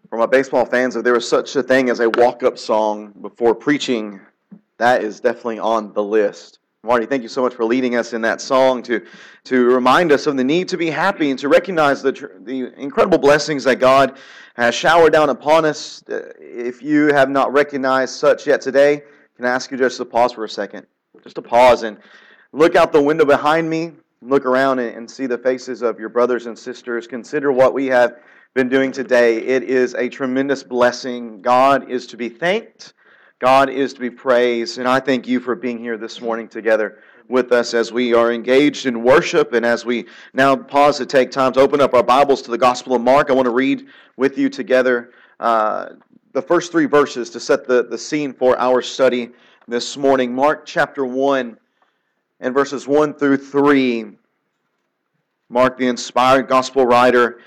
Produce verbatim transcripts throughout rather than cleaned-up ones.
For my baseball fans, if there was such a thing as a walk-up song before preaching, that is definitely on the list. Marty, thank you so much for leading us in that song to, to remind us of the need to be happy and to recognize the, the incredible blessings that God has showered down upon us. If you have not recognized such yet today, can I ask you just to pause for a second? Just to pause and look out the window behind me, look around and see the faces of your brothers and sisters. Consider what we have been doing today. It is a tremendous blessing. God is to be thanked. God is to be praised. And I thank you for being here this morning together with us as we are engaged in worship and as we now pause to take time to open up our Bibles to the Gospel of Mark. I want to read with you together uh, the first three verses to set the, the scene for our study this morning. Mark chapter one and verses one through three. Mark, the inspired Gospel writer,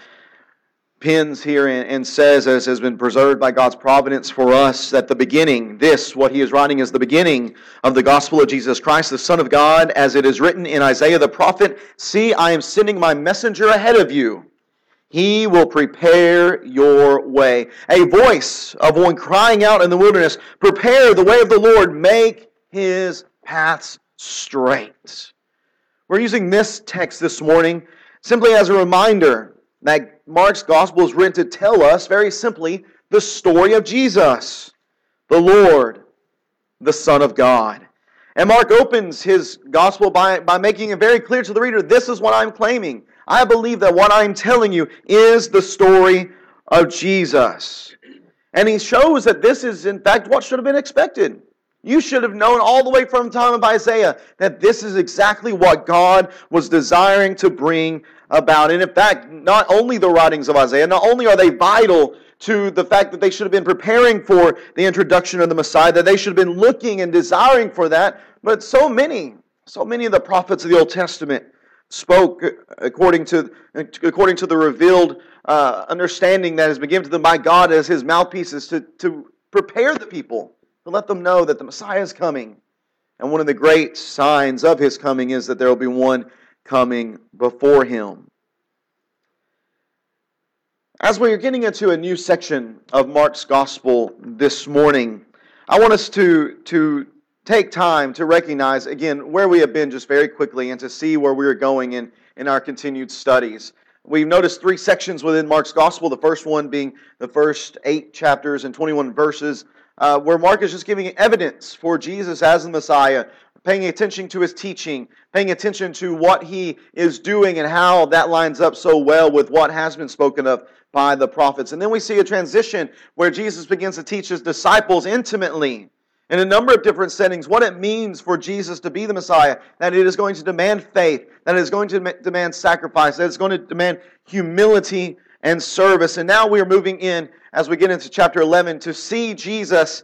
pins here and says, as has been preserved by God's providence for us, that the beginning, this, what he is writing, is the beginning of the gospel of Jesus Christ, the Son of God, as it is written in Isaiah the prophet, "See, I am sending my messenger ahead of you. He will prepare your way." A voice of one crying out in the wilderness, "Prepare the way of the Lord, make his paths straight." We're using this text this morning simply as a reminder that Mark's gospel is written to tell us, very simply, the story of Jesus, the Lord, the Son of God. And Mark opens his gospel by, by making it very clear to the reader, this is what I'm claiming. I believe that what I'm telling you is the story of Jesus. And he shows that this is, in fact, what should have been expected. You should have known all the way from the time of Isaiah that this is exactly what God was desiring to bring about. And in fact, not only the writings of Isaiah, not only are they vital to the fact that they should have been preparing for the introduction of the Messiah, that they should have been looking and desiring for that, but so many, so many of the prophets of the Old Testament spoke according to, according to the revealed uh, understanding that has been given to them by God as His mouthpieces to, to prepare the people, to let them know that the Messiah is coming. And one of the great signs of His coming is that there will be one coming before Him. As we are getting into a new section of Mark's Gospel this morning, I want us to, to take time to recognize, again, where we have been just very quickly and to see where we are going in, in our continued studies. We've noticed three sections within Mark's Gospel, the first one being the first eight chapters and twenty-one verses, uh, where Mark is just giving evidence for Jesus as the Messiah, paying attention to His teaching, paying attention to what He is doing and how that lines up so well with what has been spoken of by the prophets. And then we see a transition where Jesus begins to teach His disciples intimately in a number of different settings what it means for Jesus to be the Messiah, that it is going to demand faith, that it is going to demand sacrifice, that it's going to demand humility and service. And now we are moving in, as we get into chapter eleven, to see Jesus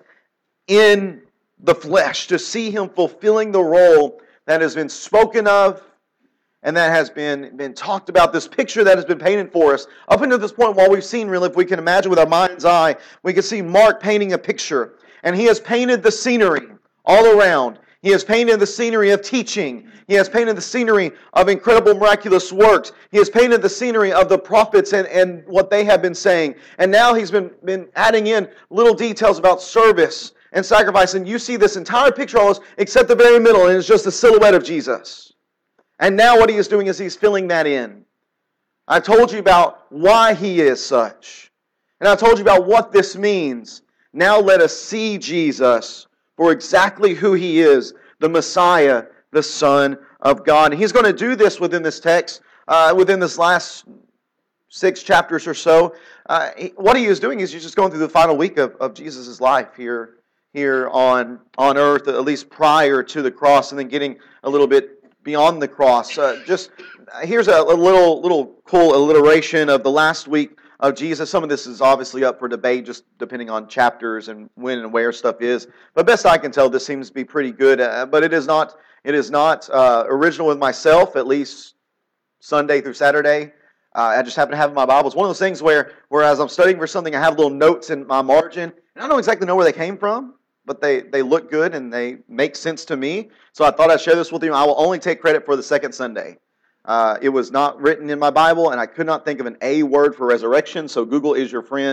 in the flesh, to see Him fulfilling the role that has been spoken of and that has been, been talked about, this picture that has been painted for us. Up until this point, while we've seen, really, if we can imagine with our mind's eye, we can see Mark painting a picture. And he has painted the scenery all around. He has painted the scenery of teaching. He has painted the scenery of incredible miraculous works. He has painted the scenery of the prophets and, and what they have been saying. And now he's been, been adding in little details about service and sacrifice. And you see this entire picture almost except the very middle, and it's just a silhouette of Jesus. And now what he is doing is he's filling that in. I've told you about why He is such. And I've told you about what this means. Now let us see Jesus for exactly who He is, the Messiah, the Son of God. And He's going to do this within this text, uh, within this last six chapters or so. Uh, what He is doing is He's just going through the final week of, of Jesus' life here, here on, on earth, at least prior to the cross, and then getting a little bit beyond the cross. Uh, just here's a, a little, little cool alliteration of the last week of Jesus. Some of this is obviously up for debate, just depending on chapters and when and where stuff is. But best I can tell, this seems to be pretty good. Uh, but it is not. It is not uh, original with myself. At least Sunday through Saturday, uh, I just happen to have in my Bible. It's one of those things where, whereas I'm studying for something, I have little notes in my margin, and I don't exactly know where they came from, but they they look good and they make sense to me. So I thought I'd share this with you. I will only take credit for the second Sunday. Uh, it was not written in my Bible, and I could not think of an A word for resurrection, so Google is your friend.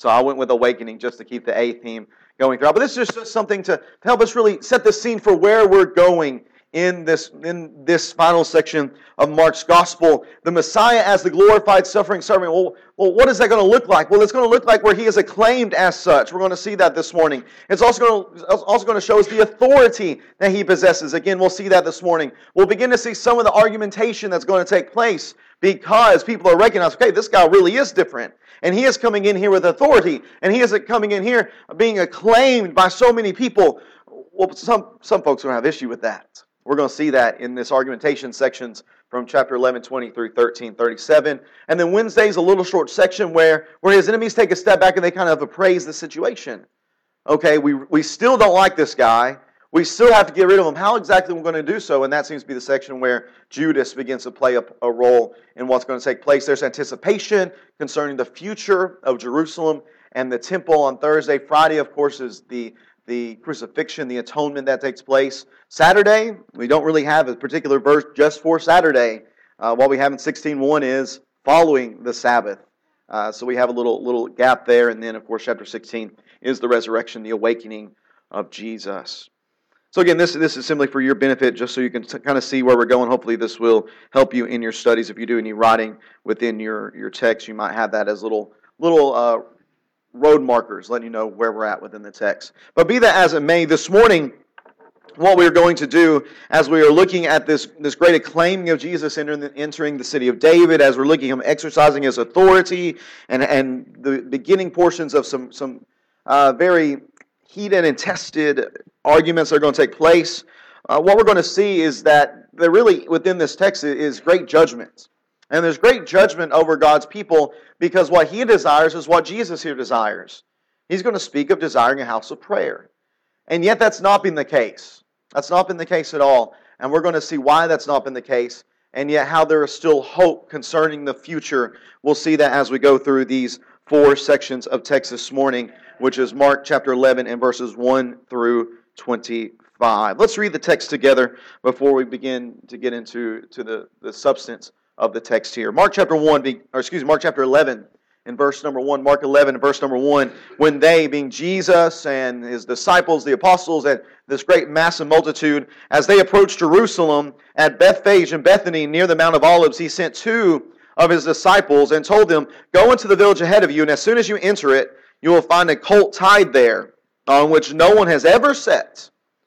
So I went with awakening just to keep the A theme going throughout. But this is just something to help us really set the scene for where we're going in this, in this final section of Mark's Gospel. The Messiah as the glorified suffering servant. Well, well, what is that going to look like? Well, it's going to look like where he is acclaimed as such. We're going to see that this morning. It's also going to, also going to show us the authority that he possesses. Again, we'll see that this morning. We'll begin to see some of the argumentation that's going to take place because people are recognizing, okay, this guy really is different. And he is coming in here with authority. And he is coming in here being acclaimed by so many people. Well, some, some folks are going to have issue with that. We're going to see that in this argumentation sections from chapter eleven twenty through thirteen thirty-seven. And then Wednesday's a little short section where, where his enemies take a step back and they kind of appraise the situation. Okay, we, we still don't like this guy. We still have to get rid of him. How exactly we're going to do so? And that seems to be the section where Judas begins to play a, a role in what's going to take place. There's anticipation concerning the future of Jerusalem and the temple on Thursday. Friday, of course, is the the crucifixion, the atonement that takes place. Saturday, we don't really have a particular verse just for Saturday. Uh, what we have in sixteen one is following the Sabbath. Uh, so we have a little little gap there. And then, of course, chapter sixteen is the resurrection, the awakening of Jesus. So again, this, this is simply for your benefit, just so you can kind of see where we're going. Hopefully this will help you in your studies. If you do any writing within your, your text, you might have that as little little uh, road markers, letting you know where we're at within the text. But be that as it may, this morning, what we're going to do as we are looking at this, this great acclaiming of Jesus entering the, entering the city of David, as we're looking at him exercising his authority, and, and the beginning portions of some, some uh, very heated and tested arguments that are going to take place, uh, what we're going to see is that there really, within this text, is great judgment. And there's great judgment over God's people because what he desires is what Jesus here desires. He's going to speak of desiring a house of prayer. And yet that's not been the case. That's not been the case at all. And we're going to see why that's not been the case, and yet how there is still hope concerning the future. We'll see that as we go through these four sections of text this morning, which is Mark chapter eleven and verses one through twenty-five. Let's read the text together before we begin to get into to the, the substance of the text here. Mark chapter one, or excuse me, Mark chapter eleven, in verse number one. Mark eleven, and verse number one. When they, being Jesus and his disciples, the apostles, and this great massive multitude, as they approached Jerusalem at Bethphage and Bethany near the Mount of Olives, he sent two of his disciples and told them, "Go into the village ahead of you, and as soon as you enter it, you will find a colt tied there, on which no one has ever sat.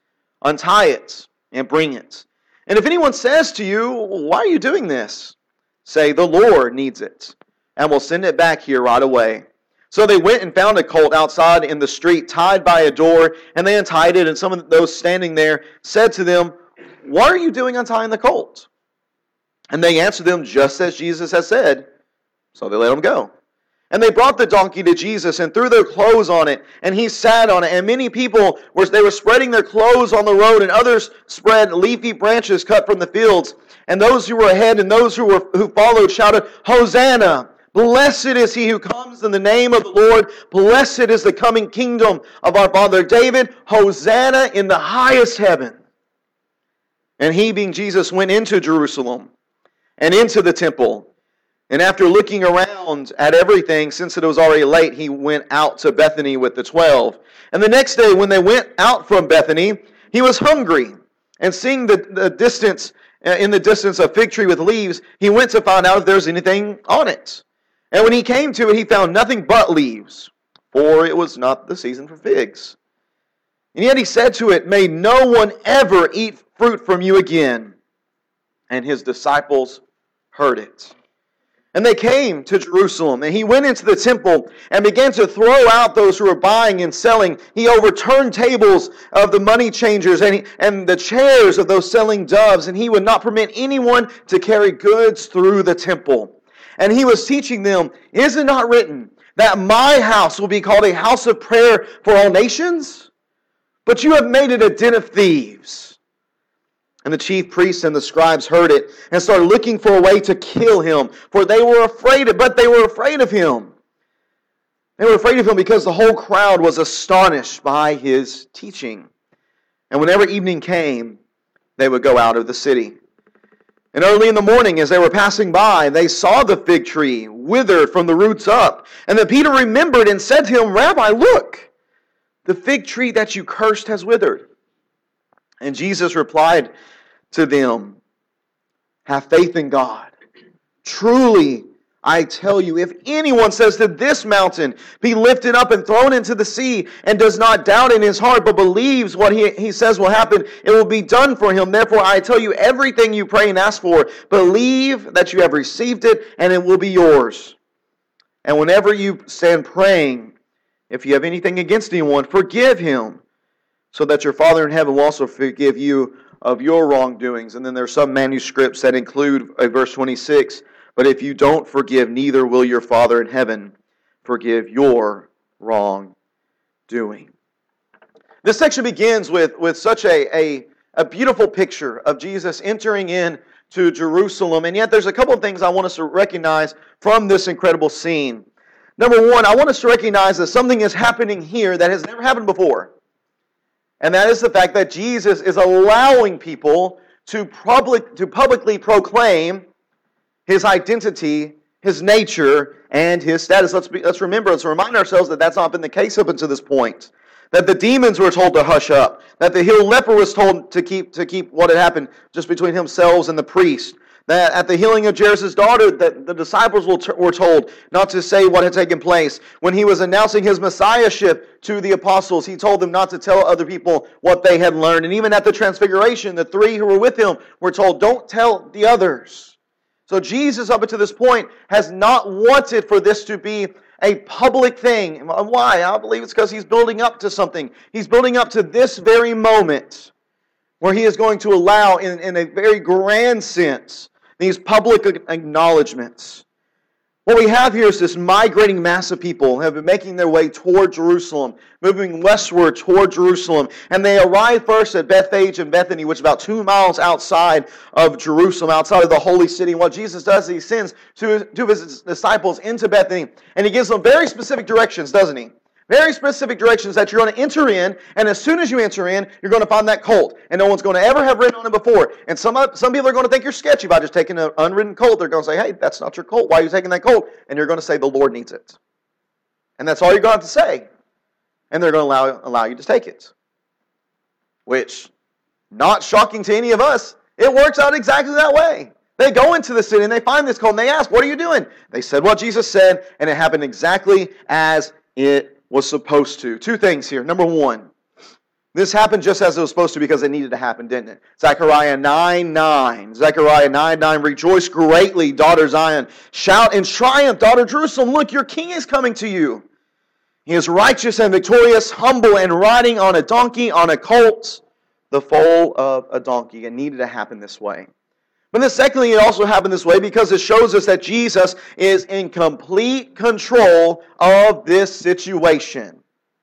Untie it and bring it. And if anyone says to you, 'Why are you doing this?' say, 'The Lord needs it, and will send it back here right away.' So they went and found a colt outside in the street, tied by a door, and they untied it. And some of those standing there said to them, 'What are you doing untying the colt?' And they answered them just as Jesus had said. So they let him go. And they brought the donkey to Jesus and threw their clothes on it, and he sat on it. And many people were they were spreading their clothes on the road, and others spread leafy branches cut from the fields. And those who were ahead and those who were who followed shouted, 'Hosanna! Blessed is he who comes in the name of the Lord. Blessed is the coming kingdom of our father David. Hosanna in the highest heaven.' And he, being Jesus, went into Jerusalem and into the temple. And after looking around at everything, since it was already late, he went out to Bethany with the twelve. And the next day, when they went out from Bethany, he was hungry. And seeing the, the distance, uh, in the distance a fig tree with leaves, he went to find out if there was anything on it. And when he came to it, he found nothing but leaves, for it was not the season for figs. And yet he said to it, 'May no one ever eat fruit from you again.' And his disciples heard it. And they came to Jerusalem, and he went into the temple and began to throw out those who were buying and selling. He overturned tables of the money changers and, he, and the chairs of those selling doves, and he would not permit anyone to carry goods through the temple. And he was teaching them, 'Is it not written that my house will be called a house of prayer for all nations? But you have made it a den of thieves.' And the chief priests and the scribes heard it and started looking for a way to kill him, for they were afraid of, but they were afraid of him. They were afraid of him because the whole crowd was astonished by his teaching. And whenever evening came, they would go out of the city. And early in the morning, as they were passing by, they saw the fig tree withered from the roots up. And then Peter remembered and said to him, Rabbi, look, the fig tree that you cursed has withered. And Jesus replied to them, have faith in God. Truly, I tell you, if anyone says to this mountain, be lifted up and thrown into the sea, and does not doubt in his heart, but believes what he, he says will happen, it will be done for him. Therefore, I tell you, everything you pray and ask for, believe that you have received it, and it will be yours. And whenever you stand praying, if you have anything against anyone, forgive him, so that your Father in heaven will also forgive you of your wrongdoings. And then there are some manuscripts that include uh, verse twenty-six, but if you don't forgive, neither will your Father in heaven forgive your wrongdoing. This section begins with, with such a, a, a beautiful picture of Jesus entering in to Jerusalem. And yet there's a couple of things I want us to recognize from this incredible scene. Number one, I want us to recognize that something is happening here that has never happened before. And that is the fact that Jesus is allowing people to public to publicly proclaim His identity, His nature, and His status. Let's be, let's remember, let's remind ourselves that that's not been the case up until this point. That the demons were told to hush up. That the healed leper was told to keep to keep what had happened just between himself and the priest. That at the healing of Jairus' daughter, that the disciples were told not to say what had taken place. When he was announcing his messiahship to the apostles, he told them not to tell other people what they had learned. And even at the transfiguration, the three who were with him were told, don't tell the others. So Jesus, up until this point, has not wanted for this to be a public thing. Why? I believe it's because he's building up to something. He's building up to this very moment where he is going to allow, in, in a very grand sense, these public acknowledgments. What we have here is this migrating mass of people who have been making their way toward Jerusalem, moving westward toward Jerusalem. And they arrive first at Bethphage and Bethany, which is about two miles outside of Jerusalem, outside of the holy city. And what Jesus does is he sends two, two of his disciples into Bethany, and he gives them very specific directions, doesn't he? Very specific directions that you're going to enter in, and as soon as you enter in, you're going to find that colt, and no one's going to ever have ridden on it before. And some some people are going to think you're sketchy by just taking an unridden colt. They're going to say, hey, that's not your colt. Why are you taking that colt? And you're going to say, the Lord needs it. And that's all you're going to have to say. And they're going to allow, allow you to take it. Which, not shocking to any of us, it works out exactly that way. They go into the city and they find this colt, and they ask, what are you doing? They said what Jesus said, and it happened exactly as it was supposed to. Two things here. Number one, this happened just as it was supposed to because it needed to happen, didn't it? Zechariah nine nine. Zechariah nine nine. Rejoice greatly, daughter Zion. Shout in triumph, daughter Jerusalem. Look, your king is coming to you. He is righteous and victorious, humble and riding on a donkey, on a colt, the foal of a donkey. It needed to happen this way. But then secondly, it also happened this way because it shows us that Jesus is in complete control of this situation.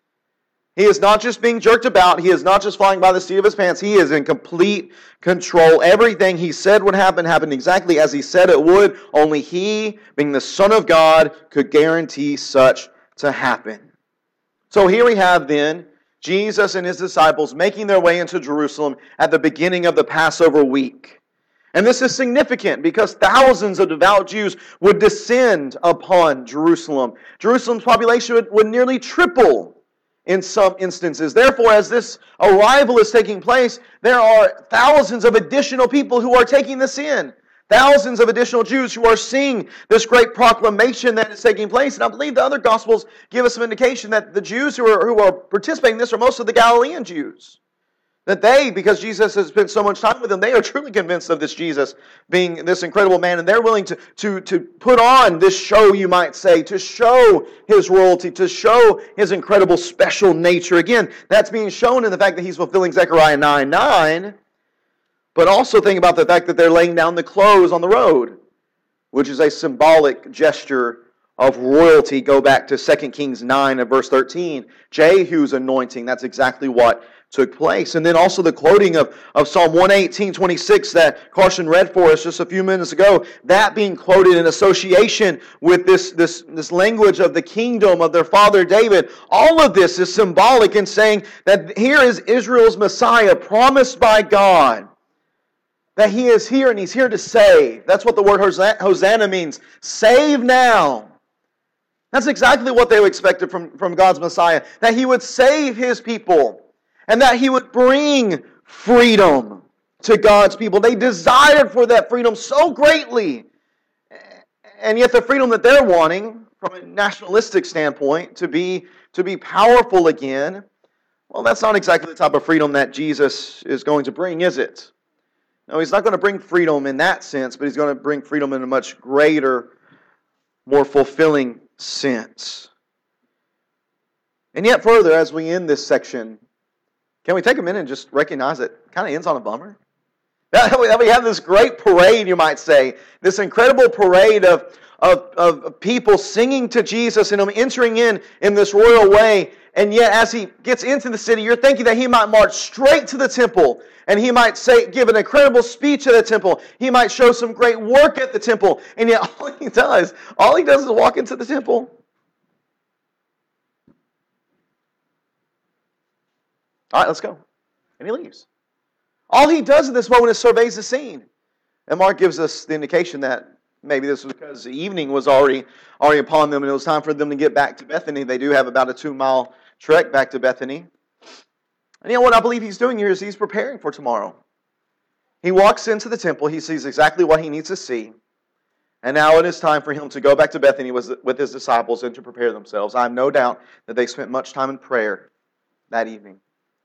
He is not just being jerked about. He is not just flying by the seat of his pants. He is in complete control. Everything he said would happen happened exactly as he said it would. Only he, being the Son of God, could guarantee such to happen. So here we have then Jesus and his disciples making their way into Jerusalem at the beginning of the Passover week. And this is significant because thousands of devout Jews would descend upon Jerusalem. Jerusalem's population would, would nearly triple in some instances. Therefore, as this arrival is taking place, there are thousands of additional people who are taking this in. Thousands of additional Jews who are seeing this great proclamation that is taking place. And I believe the other Gospels give us some indication that the Jews who are, who are participating in this are most of the Galilean Jews. That they, because Jesus has spent so much time with them, they are truly convinced of this Jesus being this incredible man, and they're willing to, to, to put on this show, you might say, to show his royalty, to show his incredible special nature. Again, that's being shown in the fact that he's fulfilling Zechariah nine nine, but also think about the fact that they're laying down the clothes on the road, which is a symbolic gesture of royalty. Go back to Second Kings nine and verse thirteen. Jehu's anointing, that's exactly what took place. And then also the quoting of, of Psalm one eighteen twenty-six that Carson read for us just a few minutes ago, that being quoted in association with this, this, this language of the kingdom of their father David. All of this is symbolic in saying that here is Israel's Messiah promised by God. That He is here and He's here to save. That's what the word Hosanna means. Save now. That's exactly what they expected from, from God's Messiah. That He would save His people. And that He would bring freedom to God's people. They desired for that freedom so greatly. And yet the freedom that they're wanting, from a nationalistic standpoint, to be, to be powerful again, well, that's not exactly the type of freedom that Jesus is going to bring, is it? No, He's not going to bring freedom in that sense, but He's going to bring freedom in a much greater, more fulfilling sense. And yet further, as we end this section, can we take a minute and just recognize that it kind of ends on a bummer? We have this great parade, you might say, this incredible parade of, of, of people singing to Jesus and Him entering in in this royal way. And yet as He gets into the city, you're thinking that He might march straight to the temple and He might say, give an incredible speech at the temple. He might show some great work at the temple. And yet all He does, all He does is walk into the temple. All right, let's go. And He leaves. All He does in this moment is surveys the scene. And Mark gives us the indication that maybe this was because the evening was already, already upon them and it was time for them to get back to Bethany. They do have about a two-mile trek back to Bethany. And you know what I believe He's doing here is He's preparing for tomorrow. He walks into the temple. He sees exactly what He needs to see. And now it is time for Him to go back to Bethany with, with His disciples and to prepare themselves. I have no doubt that they spent much time in prayer that evening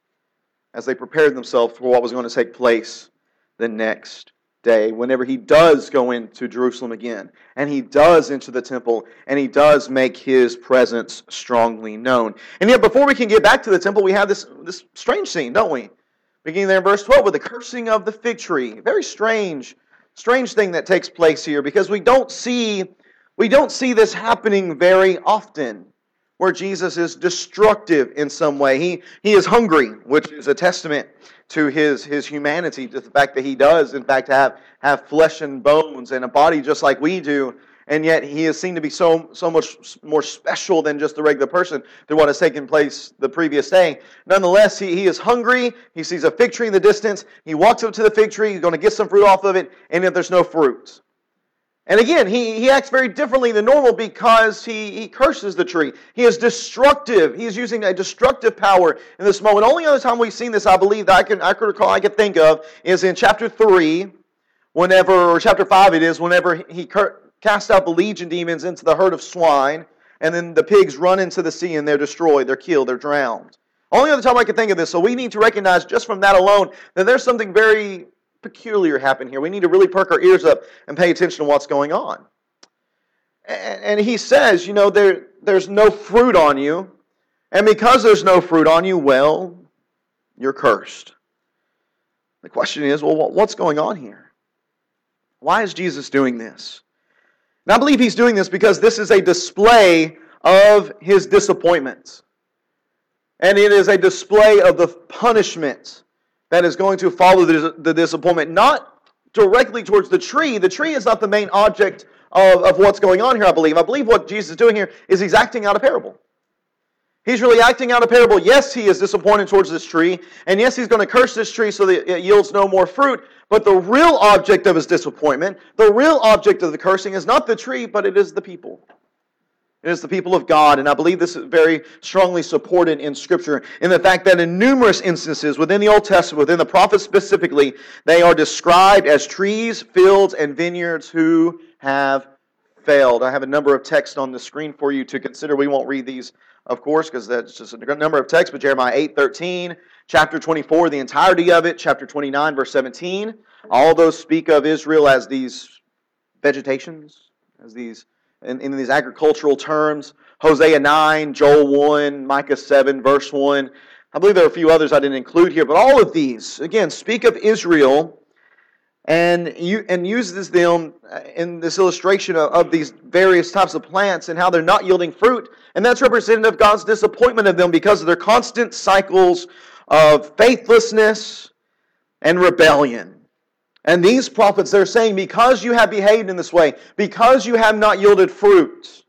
as they prepared themselves for what was going to take place the next day, whenever He does go into Jerusalem again, and He does enter the temple, and He does make His presence strongly known. And yet, before we can get back to the temple, we have this, this strange scene, don't we? Beginning there in verse twelve with the cursing of the fig tree. Very strange, strange thing that takes place here, because we don't see, we don't see this happening very often, where Jesus is destructive in some way. He, he is hungry, which is a testament to his, his humanity, to the fact that He does, in fact, have, have flesh and bones and a body just like we do, and yet He is seen to be so, so much more special than just the regular person through what has taken place the previous day. Nonetheless, he, he is hungry. He sees a fig tree in the distance. He walks up to the fig tree. He's going to get some fruit off of it, and yet there's no fruit. And again, he, he acts very differently than normal because he, he curses the tree. He is destructive. He is using a destructive power in this moment. Only other time we've seen this, I believe, that I can I could recall, I could think of, is in chapter three, whenever, or chapter five it is, whenever he cur- cast out the legion demons into the herd of swine, and then the pigs run into the sea and they're destroyed, they're killed, they're drowned. Only other time I can think of this. So we need to recognize just from that alone that there's something very peculiar happen here. We need to really perk our ears up and pay attention to what's going on. And, and he says, you know, there there's no fruit on you, and because there's no fruit on you, well, you're cursed. The question is, well, what's going on here? Why is Jesus doing this? And I believe He's doing this because this is a display of His disappointment. And it is a display of the punishment that is going to follow the, the disappointment, not directly towards the tree. The tree is not the main object of, of what's going on here, I believe. I believe what Jesus is doing here is He's acting out a parable. He's really acting out a parable. Yes, He is disappointed towards this tree, and yes, He's going to curse this tree so that it yields no more fruit, but the real object of His disappointment, the real object of the cursing is not the tree, but it is the people. It is the people of God, and I believe this is very strongly supported in Scripture in the fact that in numerous instances within the Old Testament, within the prophets specifically, they are described as trees, fields, and vineyards who have failed. I have a number of texts on the screen for you to consider. We won't read these, of course, because that's just a number of texts, but Jeremiah eight thirteen, chapter twenty-four, the entirety of it, chapter twenty-nine, verse seventeen, all those speak of Israel as these vegetations, as these In, in these agricultural terms. Hosea nine, Joel one, Micah seven, verse one. I believe there are a few others I didn't include here, but all of these, again, speak of Israel and you and uses them in this illustration of, of these various types of plants and how they're not yielding fruit. And that's representative of God's disappointment of them because of their constant cycles of faithlessness and rebellion. And these prophets, they're saying, because you have behaved in this way, because you have not yielded fruit,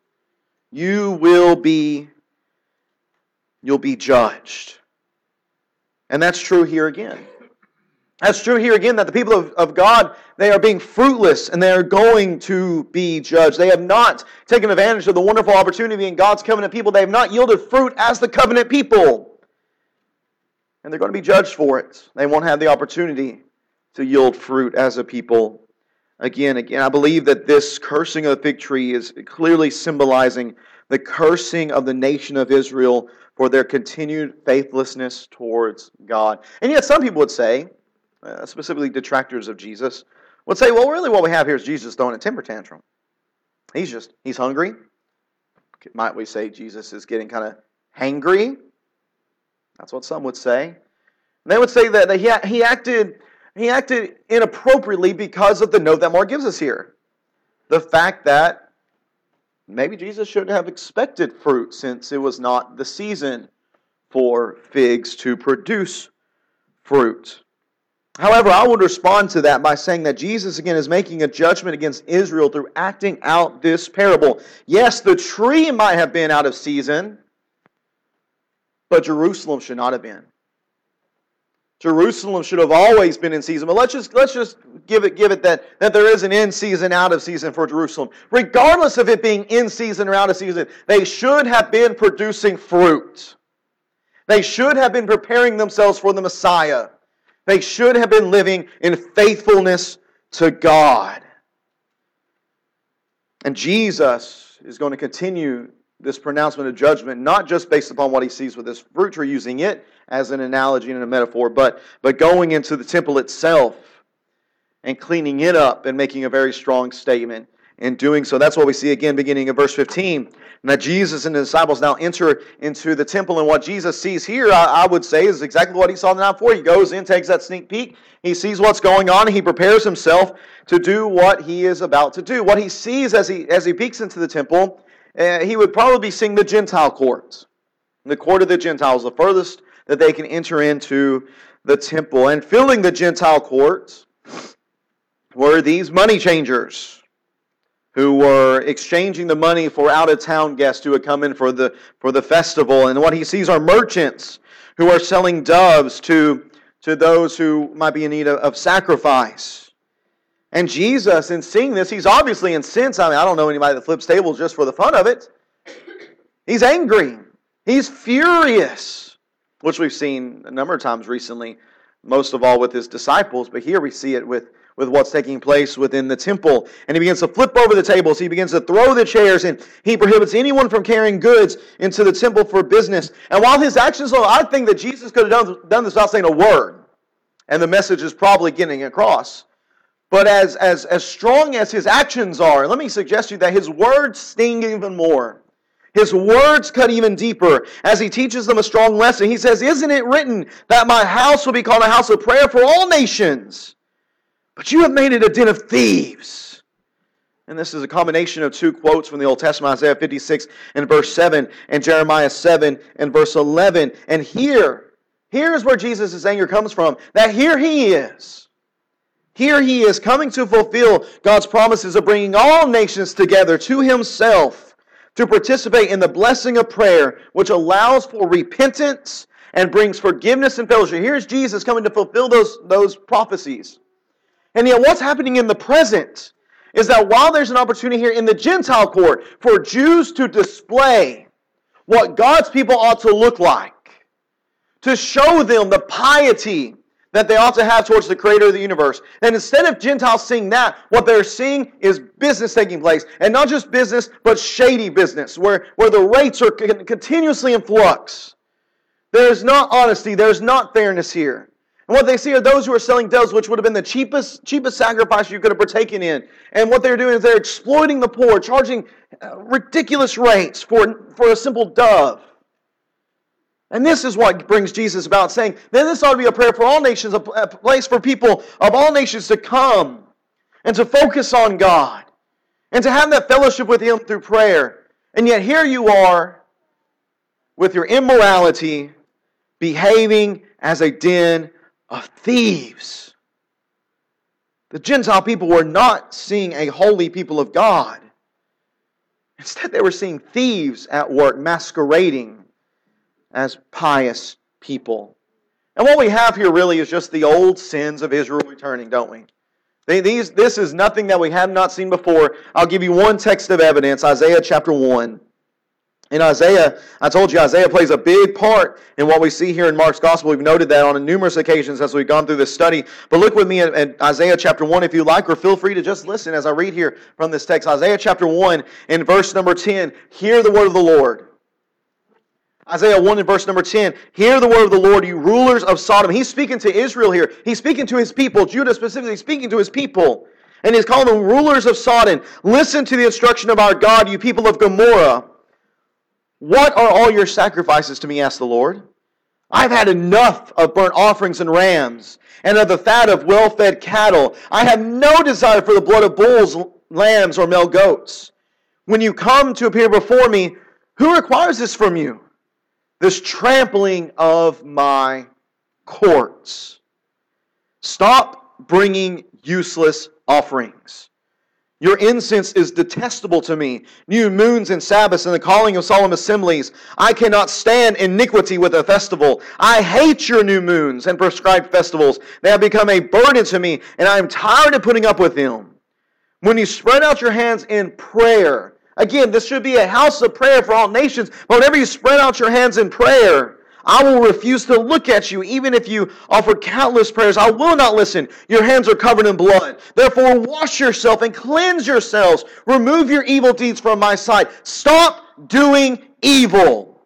you will be, you'll be judged. And that's true here again. That's true here again, that the people of, of God, they are being fruitless and they are going to be judged. They have not taken advantage of the wonderful opportunity in God's covenant people. They have not yielded fruit as the covenant people. And they're going to be judged for it. They won't have the opportunity to yield fruit as a people. Again, again, I believe that this cursing of the fig tree is clearly symbolizing the cursing of the nation of Israel for their continued faithlessness towards God. And yet some people would say, Uh, specifically detractors of Jesus, would say, well, really what we have here is Jesus throwing a temper tantrum. He's just, he's hungry. Might we say Jesus is getting kind of hangry? That's what some would say. And they would say that, that he, he, acted, he acted inappropriately because of the note that Mark gives us here. The fact that maybe Jesus shouldn't have expected fruit since it was not the season for figs to produce fruit. However, I would respond to that by saying that Jesus, again, is making a judgment against Israel through acting out this parable. Yes, the tree might have been out of season, but Jerusalem should not have been. Jerusalem should have always been in season. But let's just, let's just give it, give it that, that there is an in season, out of season for Jerusalem. Regardless of it being in season or out of season, they should have been producing fruit. They should have been preparing themselves for the Messiah. They should have been living in faithfulness to God. And Jesus is going to continue this pronouncement of judgment, not just based upon what he sees with this fruit tree, using it as an analogy and a metaphor, but, but going into the temple itself and cleaning it up and making a very strong statement in doing so. That's what we see again beginning of verse fifteen. And that Jesus and the disciples now enter into the temple. And what Jesus sees here, I, I would say, is exactly what he saw the night before. He goes in, takes that sneak peek. He sees what's going on. And he prepares himself to do what he is about to do. What he sees as he, as he peeks into the temple, uh, he would probably be seeing the Gentile court. The court of the Gentiles, the furthest that they can enter into the temple. And filling the Gentile courts were these money changers, who were exchanging the money for out-of-town guests who had come in for the for the festival. And what he sees are merchants who are selling doves to, to those who might be in need of, of sacrifice. And Jesus, in seeing this, he's obviously incensed. I mean, I don't know anybody that flips tables just for the fun of it. He's angry. He's furious, which we've seen a number of times recently, most of all with his disciples. But here we see it with with what's taking place within the temple. And he begins to flip over the tables. He begins to throw the chairs, and he prohibits anyone from carrying goods into the temple for business. And while his actions, I think that Jesus could have done, done this without saying a word. And the message is probably getting across. But as, as, as strong as his actions are, let me suggest to you that his words sting even more. His words cut even deeper as he teaches them a strong lesson. He says, "Isn't it written that my house will be called a house of prayer for all nations? But you have made it a den of thieves." And this is a combination of two quotes from the Old Testament, Isaiah fifty-six and verse seven, and Jeremiah seven and verse eleven. And here, here's where Jesus' anger comes from. That here he is. Here he is coming to fulfill God's promises of bringing all nations together to himself to participate in the blessing of prayer, which allows for repentance and brings forgiveness and fellowship. Here's Jesus coming to fulfill those, those prophecies. And yet what's happening in the present is that while there's an opportunity here in the Gentile court for Jews to display what God's people ought to look like, to show them the piety that they ought to have towards the Creator of the universe, and instead of Gentiles seeing that, what they're seeing is business taking place. And not just business, but shady business, where, where the rates are continuously in flux. There's not honesty, there's not fairness here. And what they see are those who are selling doves, which would have been the cheapest cheapest sacrifice you could have partaken in. And what they're doing is they're exploiting the poor, charging ridiculous rates for, for a simple dove. And this is what brings Jesus about, saying that this ought to be a prayer for all nations, a place for people of all nations to come and to focus on God and to have that fellowship with Him through prayer. And yet here you are with your immorality, behaving as a den of thieves. The Gentile people were not seeing a holy people of God. Instead, they were seeing thieves at work, masquerading as pious people. And what we have here really is just the old sins of Israel returning, don't we? They, these, this is nothing that we have not seen before. I'll give you one text of evidence, Isaiah chapter one. In Isaiah, I told you Isaiah plays a big part in what we see here in Mark's Gospel. We've noted that on numerous occasions as we've gone through this study. But look with me at, at Isaiah chapter one if you like, or feel free to just listen as I read here from this text. Isaiah chapter one in verse number ten, hear the word of the Lord. Isaiah one in verse number ten, hear the word of the Lord, you rulers of Sodom. He's speaking to Israel here. He's speaking to his people, Judah specifically, speaking to his people. And he's calling them rulers of Sodom. Listen to the instruction of our God, you people of Gomorrah. What are all your sacrifices to me, asked the Lord? I've had enough of burnt offerings and rams, and of the fat of well-fed cattle. I have no desire for the blood of bulls, lambs, or male goats. When you come to appear before me, who requires this from you? This trampling of my courts. Stop bringing useless offerings. Your incense is detestable to me. New moons and Sabbaths and the calling of solemn assemblies. I cannot stand iniquity with a festival. I hate your new moons and prescribed festivals. They have become a burden to me, and I am tired of putting up with them. When you spread out your hands in prayer, again, this should be a house of prayer for all nations, but whenever you spread out your hands in prayer, I will refuse to look at you, even if you offer countless prayers. I will not listen. Your hands are covered in blood. Therefore, wash yourself and cleanse yourselves. Remove your evil deeds from my sight. Stop doing evil.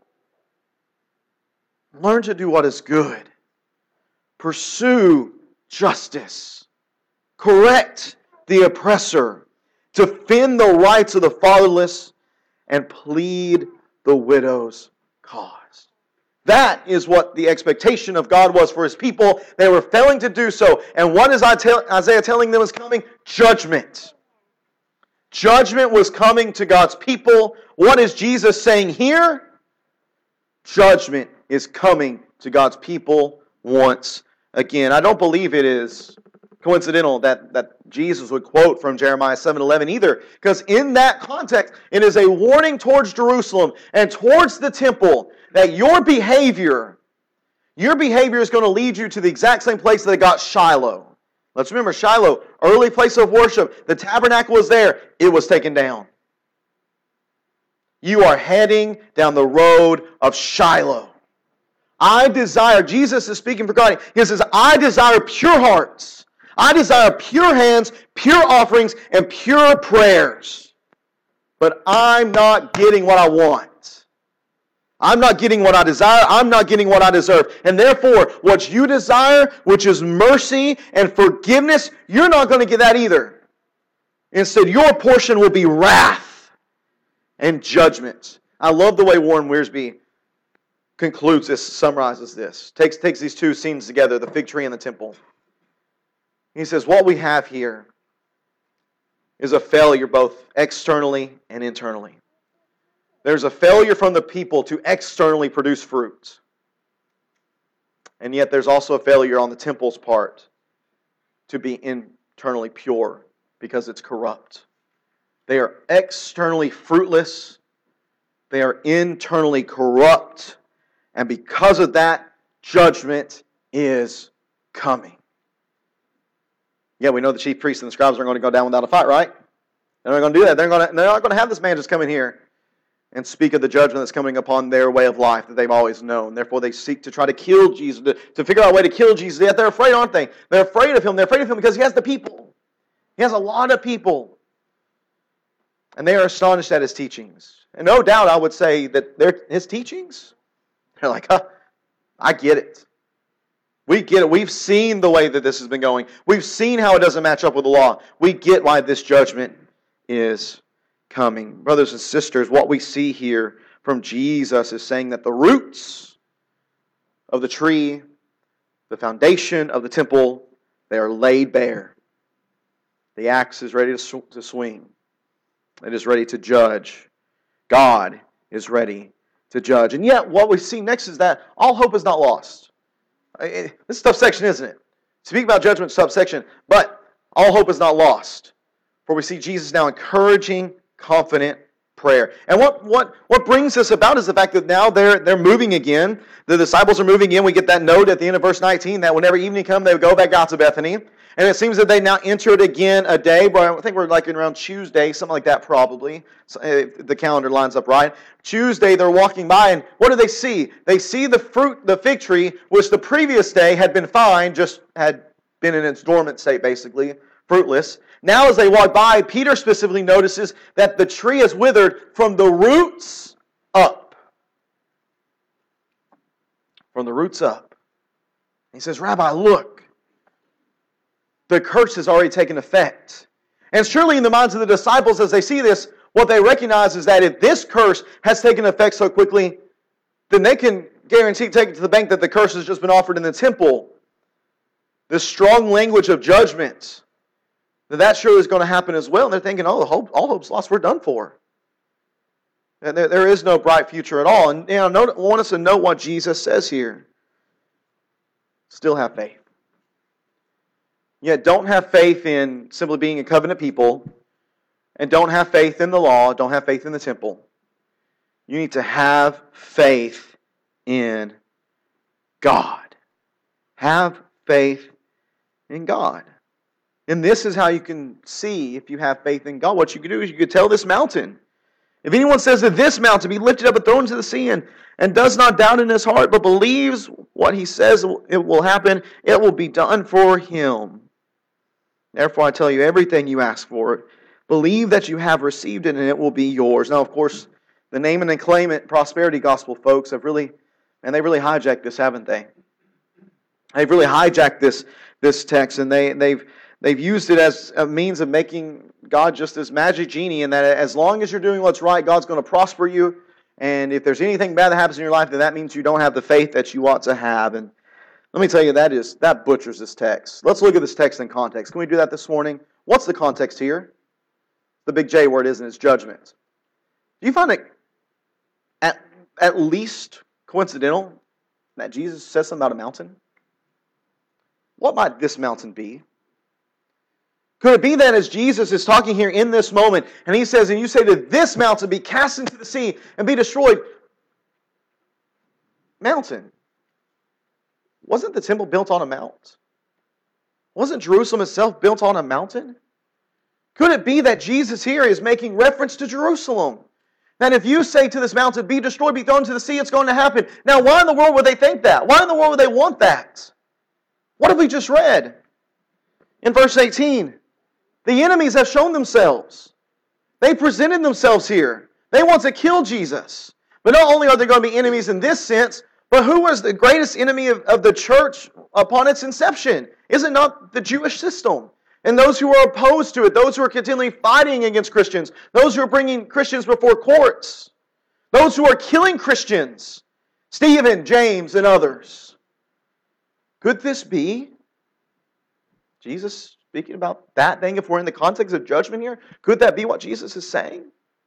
Learn to do what is good. Pursue justice. Correct the oppressor. Defend the rights of the fatherless and plead the widow's cause. That is what the expectation of God was for His people. They were failing to do so. And what is Isaiah telling them is coming? Judgment. Judgment was coming to God's people. What is Jesus saying here? Judgment is coming to God's people once again. I don't believe it is coincidental that, that Jesus would quote from Jeremiah seven eleven either, because in that context, it is a warning towards Jerusalem and towards the temple that your behavior, your behavior is going to lead you to the exact same place that it got Shiloh. Let's remember, Shiloh, early place of worship, the tabernacle was there, it was taken down. You are heading down the road of Shiloh. I desire, Jesus is speaking for God, He says, I desire pure hearts. I desire pure hands, pure offerings, and pure prayers. But I'm not getting what I want. I'm not getting what I desire. I'm not getting what I deserve. And therefore, what you desire, which is mercy and forgiveness, you're not going to get that either. Instead, your portion will be wrath and judgment. I love the way Warren Wiersbe concludes this, summarizes this. Takes, takes these two scenes together, the fig tree and the temple. He says, what we have here is a failure both externally and internally. There's a failure from the people to externally produce fruit. And yet there's also a failure on the temple's part to be internally pure because it's corrupt. They are externally fruitless. They are internally corrupt. And because of that, judgment is coming. Yeah, we know the chief priests and the scribes are going to go down without a fight, right? They're not going to do that. They're, going to, they're not going to have this man just come in here and speak of the judgment that's coming upon their way of life that they've always known. Therefore, they seek to try to kill Jesus, to, to figure out a way to kill Jesus. Yet they're afraid, aren't they? They're afraid of Him. They're afraid of Him because He has the people. He has a lot of people. And they are astonished at His teachings. And no doubt, I would say that they're, His teachings, they're like, huh, I get it. We get it. We've seen the way that this has been going. We've seen how it doesn't match up with the law. We get why this judgment is coming. Brothers and sisters, what we see here from Jesus is saying that the roots of the tree, the foundation of the temple, they are laid bare. The axe is ready to, sw- to swing. It is ready to judge. God is ready to judge. And yet, what we see next is that all hope is not lost. This is subsection, isn't it? Speak about judgment, subsection, but all hope is not lost. For we see Jesus now encouraging, confident prayer. And what, what, what brings this about is the fact that now they're, they're moving again. The disciples are moving in. We get that note at the end of verse nineteen that whenever evening comes, they would go back out to Bethany. And it seems that they now entered again a day, but I think we're like around Tuesday, something like that probably. So if the calendar lines up right. Tuesday, they're walking by, and what do they see? They see the fruit, the fig tree, which the previous day had been fine, just had been in its dormant state, basically, fruitless. Now as they walk by, Peter specifically notices that the tree is withered from the roots up. From the roots up. He says, Rabbi, look. The curse has already taken effect. And surely in the minds of the disciples as they see this, what they recognize is that if this curse has taken effect so quickly, then they can guarantee, take it to the bank, that the curse has just been offered in the temple. This strong language of judgment, that that surely is going to happen as well. And they're thinking, oh, hope, all hope's lost, we're done for. And there, there is no bright future at all. And you know, note, I want us to note what Jesus says here. Still have faith. Yet don't have faith in simply being a covenant people, and don't have faith in the law, don't have faith in the temple. You need to have faith in God. Have faith in God. And this is how you can see if you have faith in God. What you can do is you could tell this mountain. If anyone says that this mountain be lifted up and thrown into the sea and, and does not doubt in his heart, but believes what he says it will happen, it will be done for him. Therefore, I tell you, everything you ask for, believe that you have received it and it will be yours. Now, of course, the name it and claim it prosperity gospel folks have really, and they really hijacked this, haven't they? They've really hijacked this, this text, and they, they've, they've used it as a means of making God just this magic genie, and that as long as you're doing what's right, God's going to prosper you. And if there's anything bad that happens in your life, then that means you don't have the faith that you ought to have. And let me tell you, that is that butchers this text. Let's look at this text in context. Can we do that this morning? What's the context here? The big J word, isn't it? It's judgment. Do you find it at, at least coincidental that Jesus says something about a mountain? What might this mountain be? Could it be that as Jesus is talking here in this moment, and he says, and you say to this mountain, be cast into the sea and be destroyed. Mountain. Wasn't the temple built on a mount? Wasn't Jerusalem itself built on a mountain? Could it be that Jesus here is making reference to Jerusalem? That if you say to this mountain, be destroyed, be thrown into the sea, it's going to happen. Now, why in the world would they think that? Why in the world would they want that? What have we just read? In verse eighteen, the enemies have shown themselves. They presented themselves here. They want to kill Jesus. But not only are they going to be enemies in this sense, but who was the greatest enemy of, of the church upon its inception? Is it not the Jewish system? And those who are opposed to it, those who are continually fighting against Christians, those who are bringing Christians before courts, those who are killing Christians, Stephen, James, and others. Could this be Jesus speaking about that thing if we're in the context of judgment here? Could that be what Jesus is saying?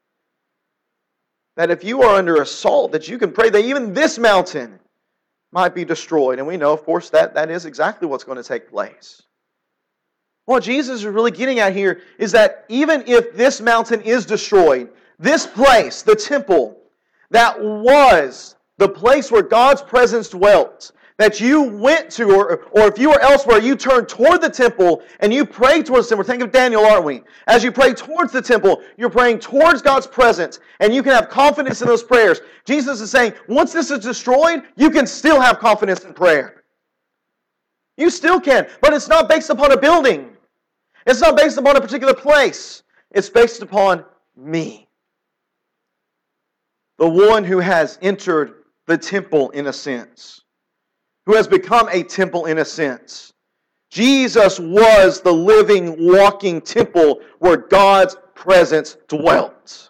That if you are under assault, that you can pray that even this mountain might be destroyed. And we know, of course, that that is exactly what's going to take place. What Jesus is really getting at here is that even if this mountain is destroyed, this place, the temple, that was the place where God's presence dwelt, that you went to, or, or if you were elsewhere, you turned toward the temple and you prayed towards the temple. Think of Daniel, aren't we? As you pray towards the temple, you're praying towards God's presence, and you can have confidence in those prayers. Jesus is saying, once this is destroyed, you can still have confidence in prayer. You still can, but it's not based upon a building. It's not based upon a particular place. It's based upon me. The one who has entered the temple in a sense. Who has become a temple in a sense. Jesus was the living, walking temple where God's presence dwelt.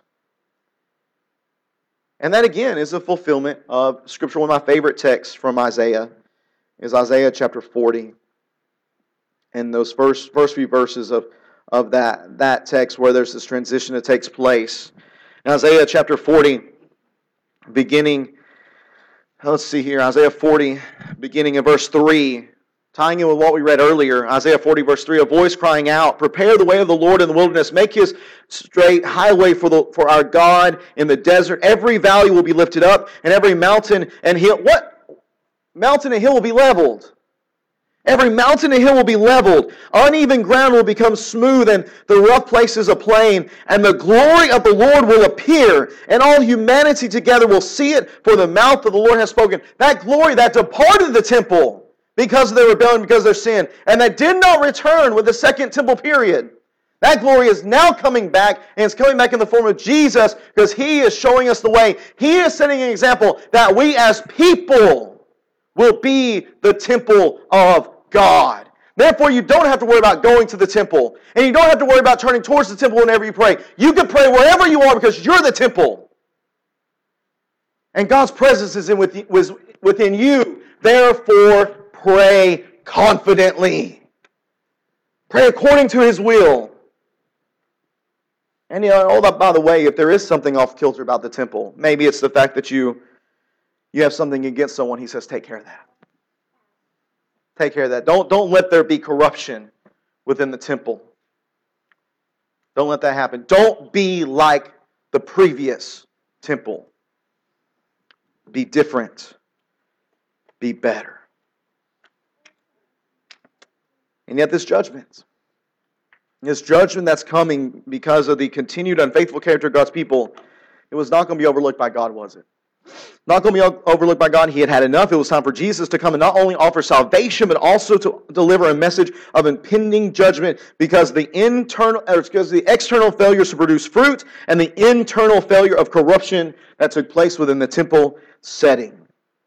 And that again is a fulfillment of Scripture. One of my favorite texts from Isaiah is Isaiah chapter forty. And those first first few verses of, of that, that text where there's this transition that takes place. In Isaiah chapter forty, beginning, let's see here, Isaiah forty, beginning in verse three, Tying in with what we read earlier, Isaiah forty verse three, a voice crying out, prepare the way of the Lord in the wilderness, make His straight highway for the for our God in the desert. Every valley will be lifted up, and every mountain and hill, what? Mountain and hill will be leveled. Every mountain and hill will be leveled. Uneven ground will become smooth, and the rough places a plain. And the glory of the Lord will appear, and all humanity together will see it, for the mouth of the Lord has spoken. That glory that departed the temple because of their rebellion, because of their sin, and that did not return with the second temple period. That glory is now coming back, and it's coming back in the form of Jesus, because He is showing us the way. He is setting an example that we as people will be the temple of God. Therefore, you don't have to worry about going to the temple, and you don't have to worry about turning towards the temple whenever you pray. You can pray wherever you are because you're the temple. And God's presence is in within you. Therefore, pray confidently. Pray according to His will. And you know, all that, by the way, if there is something off kilter about the temple, maybe it's the fact that you, you have something against someone, He says, take care of that. Take care of that. Don't, don't let there be corruption within the temple. Don't let that happen. Don't be like the previous temple. Be different. Be better. And yet this judgment, this judgment that's coming because of the continued unfaithful character of God's people, it was not going to be overlooked by God, was it? Not going to be overlooked by God. He had had enough. It was time for Jesus to come and not only offer salvation, but also to deliver a message of impending judgment because the internal, or because the external failures to produce fruit and the internal failure of corruption that took place within the temple setting.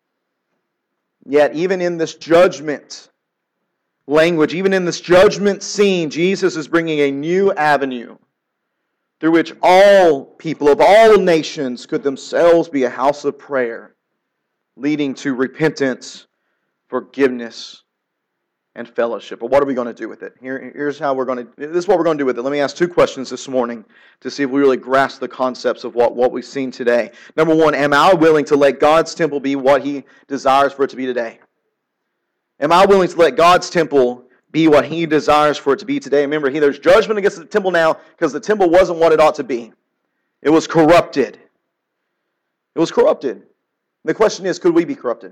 Yet, even in this judgment language, even in this judgment scene, Jesus is bringing a new avenue through which all people of all nations could themselves be a house of prayer, leading to repentance, forgiveness, and fellowship. But what are we going to do with it? Here, here's how we're going to, this is what we're going to do with it. Let me ask two questions this morning to see if we really grasp the concepts of what, what we've seen today. Number one, am I willing to let God's temple be what He desires for it to be today? Am I willing to let God's temple be what He desires for it to be today? Remember, there's judgment against the temple now because the temple wasn't what it ought to be. It was corrupted. It was corrupted. The question is, could we be corrupted?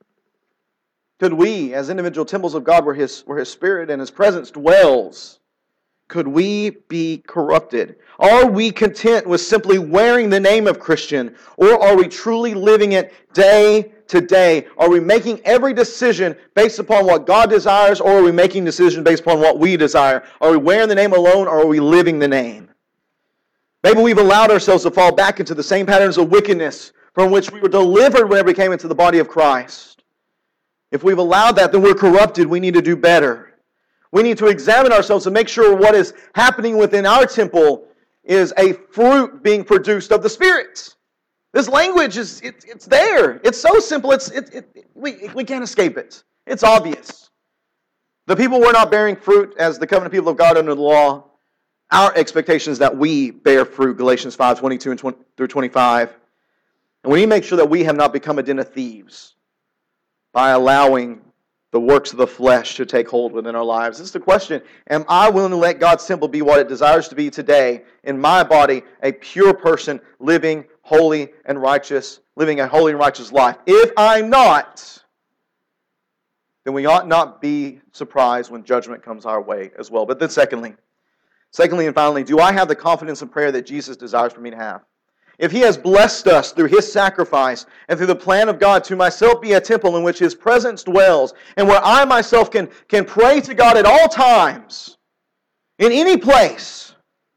Could we, as individual temples of God where His, where His Spirit and His presence dwells, could we be corrupted? Are we content with simply wearing the name of Christian, or are we truly living it day to day? Are we making every decision based upon what God desires, or are we making decisions based upon what we desire? Are we wearing the name alone, or are we living the name? Maybe we've allowed ourselves to fall back into the same patterns of wickedness from which we were delivered whenever we came into the body of Christ. If we've allowed that, then we're corrupted. We need to do better. We need to examine ourselves to make sure what is happening within our temple is a fruit being produced of the Spirit. This language is it, it's there. It's so simple. It's it, it, we, we can't escape it. It's obvious. The people were not bearing fruit as the covenant people of God under the law. Our expectation is that we bear fruit, Galatians five, twenty-two and twenty through twenty-five. And we need to make sure that we have not become a den of thieves by allowing the works of the flesh to take hold within our lives. This is the question. Am I willing to let God's temple be what it desires to be today in my body, a pure person living holy and righteous, living a holy and righteous life? If I'm not, then we ought not be surprised when judgment comes our way as well. But then secondly, secondly and finally, do I have the confidence and prayer that Jesus desires for me to have? If He has blessed us through His sacrifice and through the plan of God to myself be a temple in which His presence dwells and where I myself can, can pray to God at all times, in any place,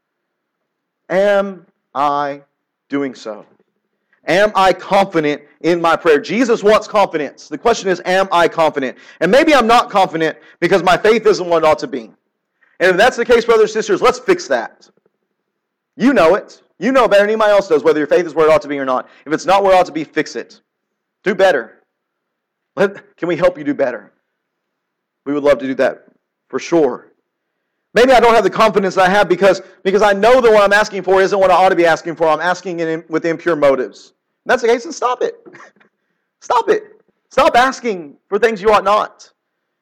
am I doing so? Am I confident in my prayer? Jesus wants confidence. The question is, am I confident? And maybe I'm not confident because my faith isn't what it ought to be. And if that's the case, brothers and sisters, let's fix that. You know it. You know better than anybody else does whether your faith is where it ought to be or not. If it's not where it ought to be, fix it. Do better. Let, can we help you do better? We would love to do that for sure. Maybe I don't have the confidence I have because, because I know that what I'm asking for isn't what I ought to be asking for. I'm asking it in, with impure motives. If that's the case, then stop it. Stop it. Stop asking for things you ought not.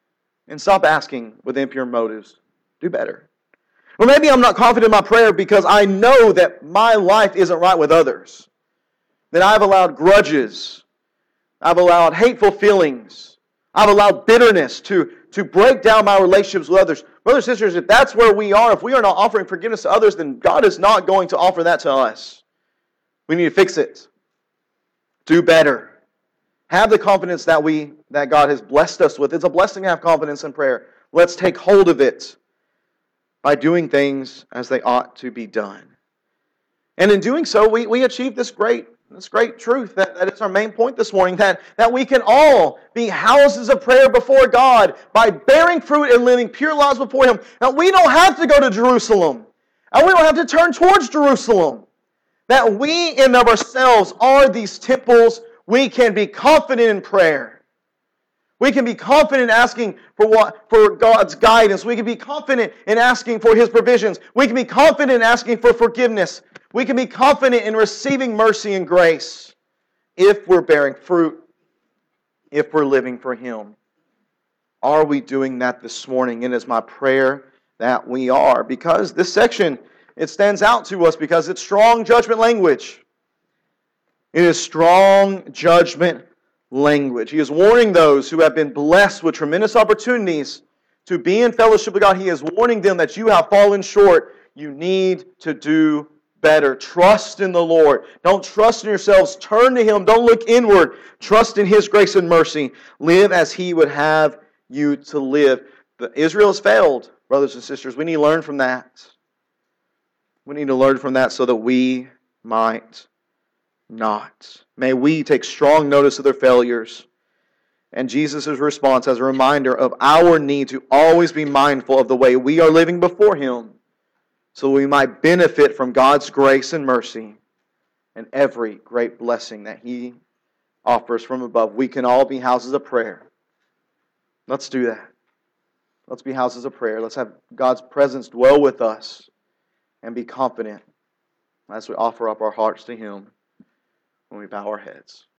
and stop asking with impure motives. Do better. Or maybe I'm not confident in my prayer because I know that my life isn't right with others. That I've allowed grudges. I've allowed hateful feelings. I've allowed bitterness to, to break down my relationships with others. Brothers and sisters, if that's where we are, if we are not offering forgiveness to others, then God is not going to offer that to us. We need to fix it. Do better. Have the confidence that we that God has blessed us with. It's a blessing to have confidence in prayer. Let's take hold of it by doing things as they ought to be done. And in doing so, we, we achieve this great, this great truth that, that is our main point this morning, that, that we can all be houses of prayer before God by bearing fruit and living pure lives before Him. Now, we don't have to go to Jerusalem, and we don't have to turn towards Jerusalem. That we in of ourselves are these temples. We can be confident in prayer. We can be confident in asking for what for God's guidance. We can be confident in asking for His provisions. We can be confident in asking for forgiveness. We can be confident in receiving mercy and grace if we're bearing fruit, if we're living for Him. Are we doing that this morning? And it's my prayer that we are, because this section, it stands out to us because it's strong judgment language. It is strong judgment language. He is warning those who have been blessed with tremendous opportunities to be in fellowship with God. He is warning them that you have fallen short. You need to do better. Trust in the Lord. Don't trust in yourselves. Turn to Him. Don't look inward. Trust in His grace and mercy. Live as He would have you to live. But Israel has failed, brothers and sisters. We need to learn from that. We need to learn from that so that we might not. May we take strong notice of their failures. And Jesus' response as a reminder of our need to always be mindful of the way we are living before Him, so we might benefit from God's grace and mercy and every great blessing that He offers from above. We can all be houses of prayer. Let's do that. Let's be houses of prayer. Let's have God's presence dwell with us and be confident as we offer up our hearts to Him when we bow our heads.